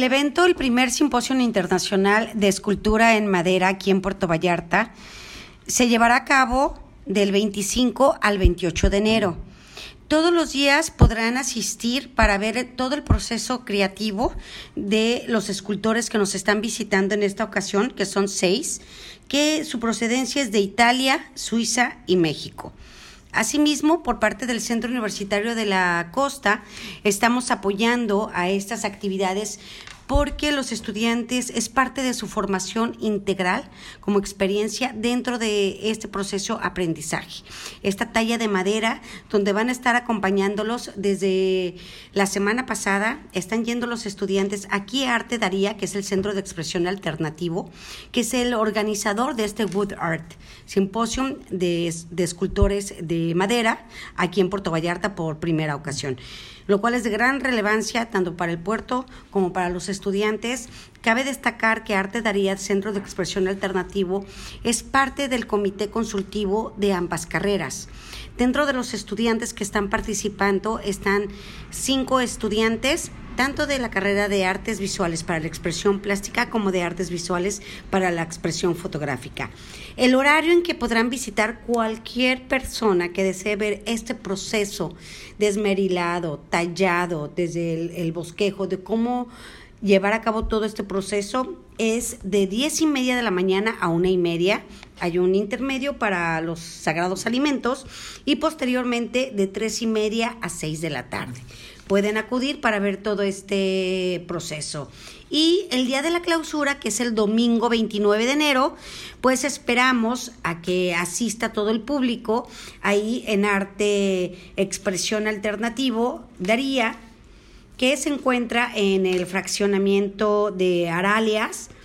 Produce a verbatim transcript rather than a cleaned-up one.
El evento, el primer Simposio Internacional de Escultura en Madera aquí en Puerto Vallarta, se llevará a cabo del veinticinco al veintiocho de enero. Todos los días podrán asistir para ver todo el proceso creativo de los escultores que nos están visitando en esta ocasión, que son seis, que su procedencia es de Italia, Suiza y México. Asimismo, por parte del Centro Universitario de la Costa, estamos apoyando a estas actividades porque los estudiantes es parte de su formación integral como experiencia dentro de este proceso aprendizaje. Esta talla de madera, donde van a estar acompañándolos desde la semana pasada, están yendo los estudiantes aquí a Arte Daría, que es el Centro de Expresión Alternativo, que es el organizador de este Wood Art, Simposio de, de Escultores de Madera, aquí en Puerto Vallarta por primera ocasión, lo cual es de gran relevancia tanto para el puerto como para los estudiantes. Cabe destacar que Arte Daría, Centro de Expresión Alternativo, es parte del comité consultivo de ambas carreras. Dentro de los estudiantes que están participando están cinco estudiantes, tanto de la carrera de Artes Visuales para la Expresión Plástica como de Artes Visuales para la Expresión Fotográfica. El horario en que podrán visitar cualquier persona que desee ver este proceso desmerilado, tallado, desde el, el bosquejo, de cómo llevar a cabo todo este proceso, es de diez y media de la mañana a una y media. Hay un intermedio para los sagrados alimentos y posteriormente de tres y media a seis de la tarde. Pueden acudir para ver todo este proceso. Y el día de la clausura, que es el domingo veintinueve de enero, pues esperamos a que asista todo el público ahí en Arte Expresión Alternativo Daría, que se encuentra en el fraccionamiento de Aralias,